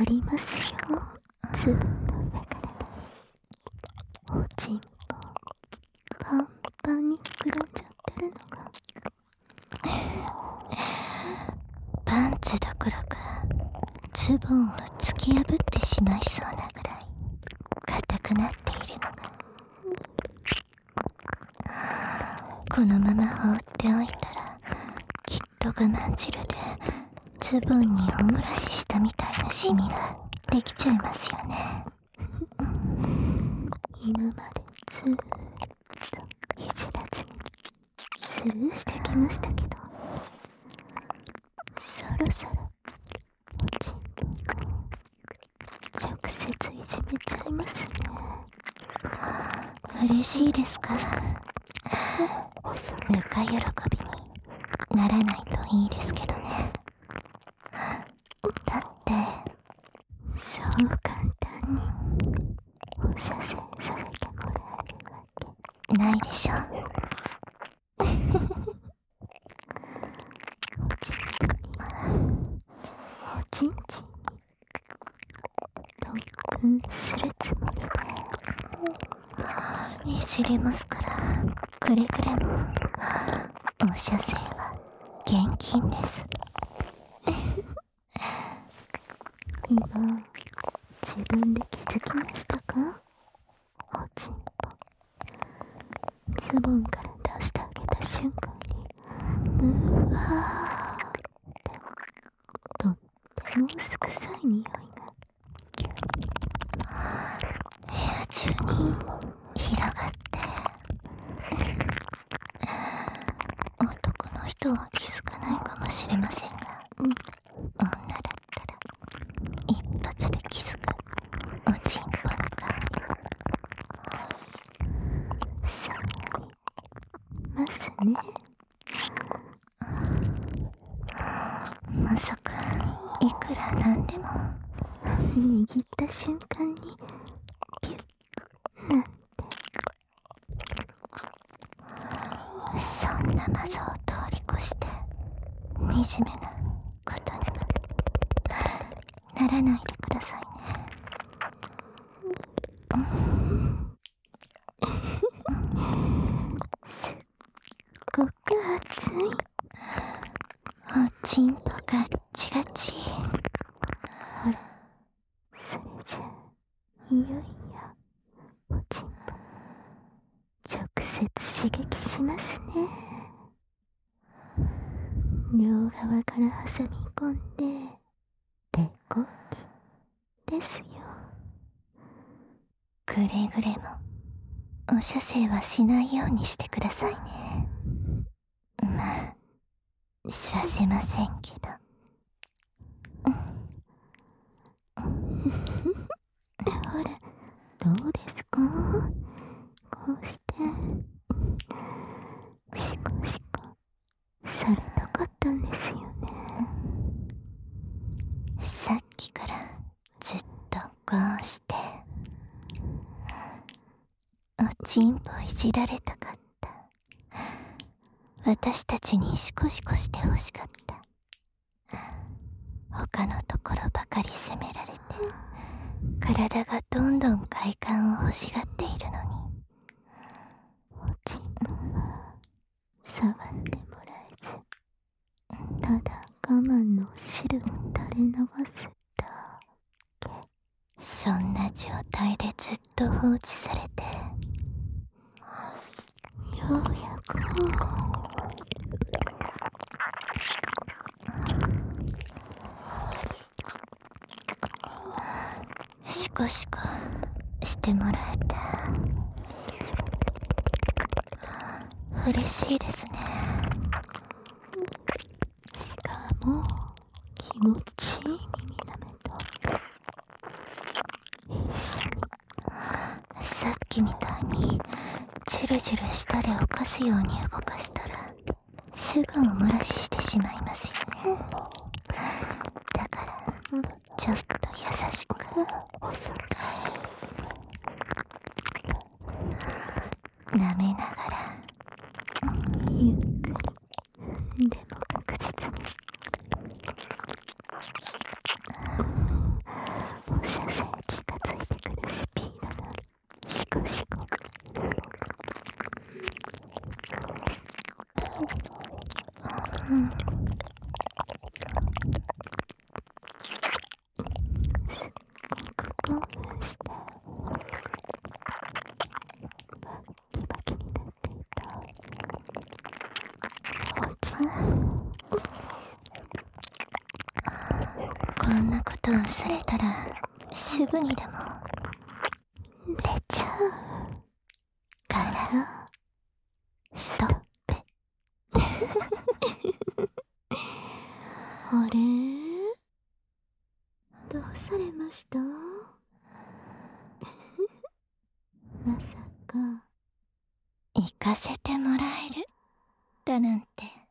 かりますよ。粒の上からおちんぽパンパンに膨らんじゃってるのがパンツどころかズボンを突き破ってしまいそうなぐらい硬くなっているのが、このまま放っておいたらきっと我慢汁でズボンにおもらししたみたいなシミができちゃいますよね。今までずーっといじらずにスルーしてきましたけど、そろそろおちんぽ直接いじめちゃいますね。嬉しいですか？ぬか喜びにならないといいですけどね。だってそう簡単にお射精させてもらえるわけないでしょ。おちんぽにおちんちんに特訓するつもりでいじりますから、くれぐれもお射精は厳禁です。今自分で気づきましたか？おちんぽズボンから出してあげた瞬間にうわーってとっても薄臭い匂いが部屋中に広がって、男の人は気づかないかもしれませんが、女だったら一発で気づくおちんぽの香り触りますね。まさかいくらなんでも握った瞬間にピュッなんて、そんな謎を通り越して惨めなことにはならないでくださいね。すっごく熱いおちんぽガッチガチ。ほら、それじゃいよいよおちんぽ直接刺激しますね。両側から挟み込んで手こきですよ。くれぐれもお射精はしないようにしてくださいね。まあさせませんけど。ほら、どうですか？こうしてシコシコされたかったんですよね。さっきからずっとこうしておちんぽいじられたかった。私たちにシコシコしてほしかった。他のところばかり責められて体がどんどん快感を欲しがっているのに、おちんぽは触ってもらえず、ただ我慢の汁を垂れ流すだけ。そんな状態でずっと放置されて、ようやくシコシコしてもらえて嬉しいですね。しかも気持ちいい耳なめと一緒にさっきみたいにジュルジュル舌で犯すように動かしたらすぐお漏らししてしまいますよね。だからちょっと優しく舐めながらゆっくりでも確実に興奮してバキバキになっていた。こんなことをされたらすぐにでも出ちゃうからストップ。あれ、どうされました？まさか行かせてもらえるだなんて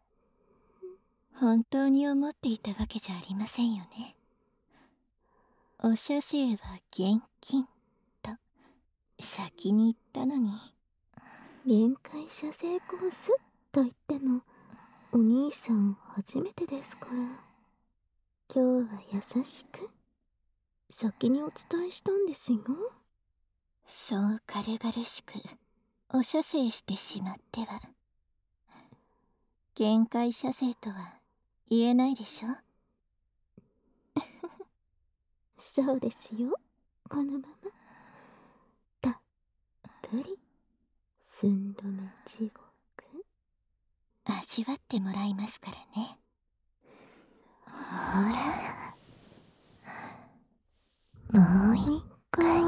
本当に思っていたわけじゃありませんよね。お射精は厳禁と先に言ったのに。限界射精コースと言ってもお兄さん初めてですから、今日は優しく先にお伝えしたんですよ。そう軽々しくお射精してしまっては限界射精とは言えないでしょ。そうですよ。このままたっぷり寸止め地獄味わってもらいますからね。ほら、もう一回。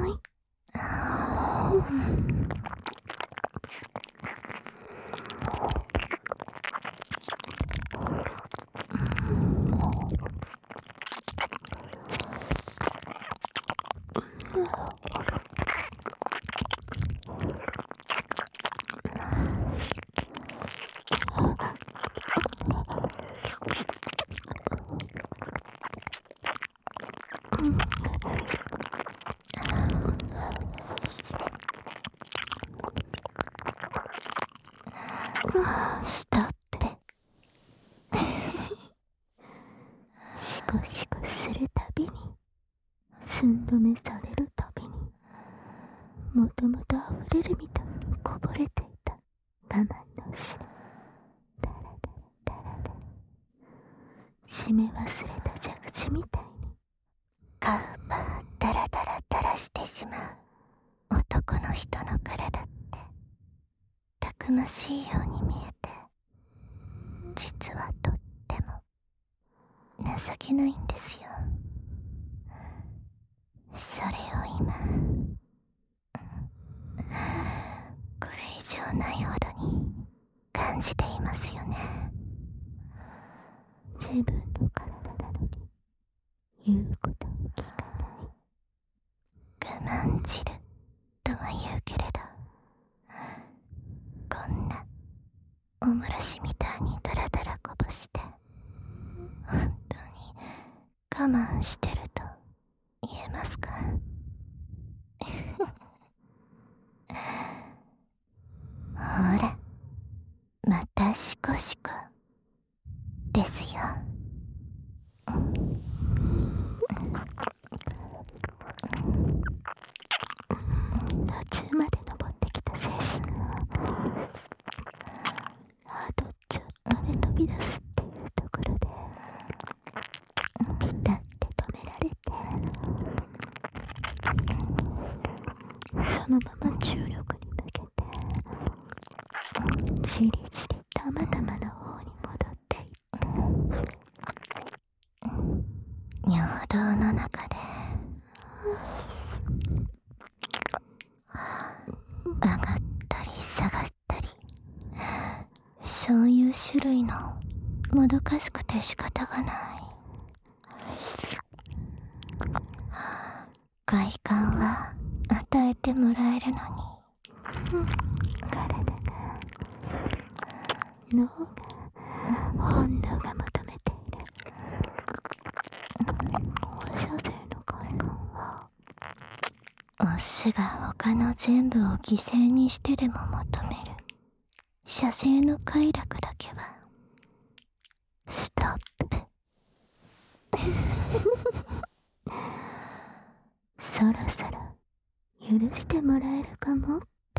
ストップ。シコシコするたびに寸止めされるたびにもともと溢れるみたいにこぼれていた我慢の汁、ダラダラダラダラ締め忘れた蛇口みたいにカウパーダラダラ垂らしてしまう男の人の体ってたくましいように見えて、実はとっても情けないんですよ。それを今これ以上ないほどに感じていますよね。自分の体なのに言うことを聞かない我慢汁とは言うけれど、こんなおもらしみたいにダラダラこぼして本当に我慢してると言えますか？ほら、またシコシコですよ。途中まで登ってきた精神があとちょっとで飛び出すっていうところでピタって止められて、そのまま重力に負けてじりじりたまたまの方に戻っていった。尿道の中で上がったり下がったり、そういう種類のもどかしくて仕方がない快感は与えてもらえるのに、体が脳が本能が求めている放射性の快感はオスが他の全部を犠牲にしてでも求める射精の快楽だけはストップ。そろそろ許してもらえるかもって。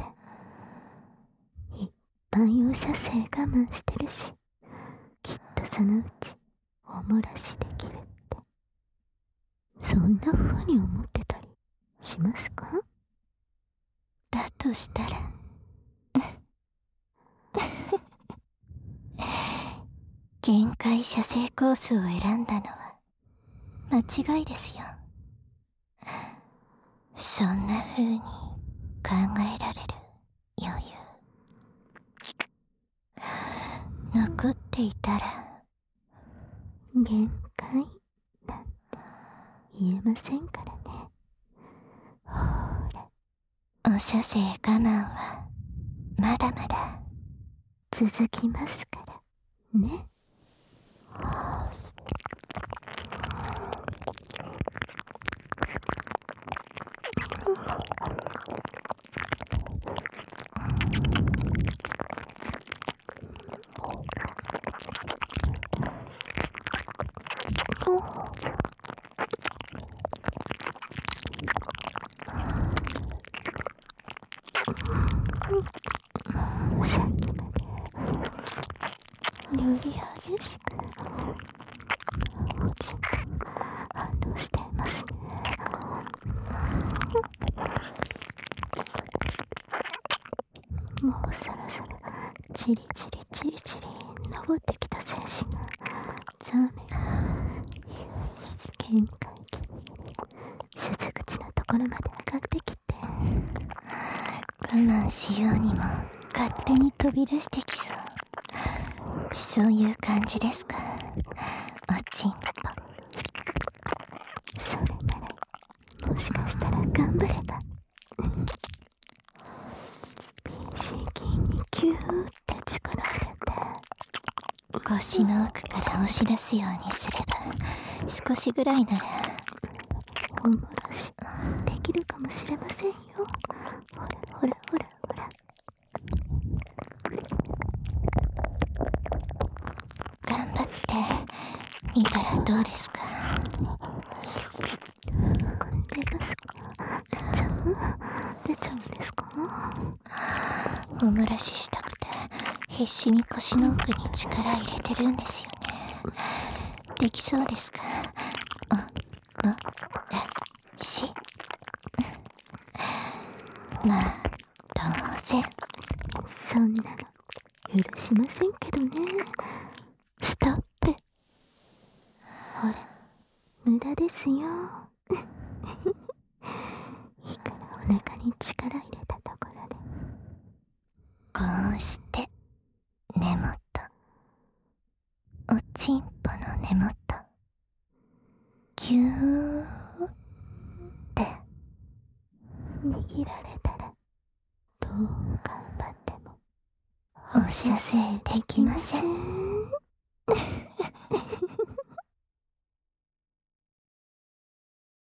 いっぱいお射精我慢してるし、気そのうちお漏らしできるって、そんな風に思ってたりしますか？だとしたら限界射精コースを選んだのは間違いですよ。そんな風に考えられる余裕残っていたら、限界なんて言えませんからね。ほーら、お射精我慢はまだまだ続きますからね。より激しく反応していますね。もうそろそろチリチリチリチリ登ってきた精子がザーメン限界期鈴口のところまで上がってきて、我慢しようにも勝手に飛び出してきそう。そういう感じですか、おちんぽ。それならもしかしたら頑張ればPCGにキューって力を入れて腰の奥から押し出すようにすれば、少しぐらいならおもらしできるかもしれませんよ。ほらほらほらほら、頑張ってみたらどうですか？出ますか？出ちゃうんですか？お漏らししたくて必死に腰の奥に力入れてるんですよね。できそうですか？お漏らしまあ当然そんなの許しませんけどね。ストップ。ほら無駄ですよ。いくらお腹に力入れたところで、こうして根元、おちんぽの根元ギューって握られたら、どう頑張っても放射性できません。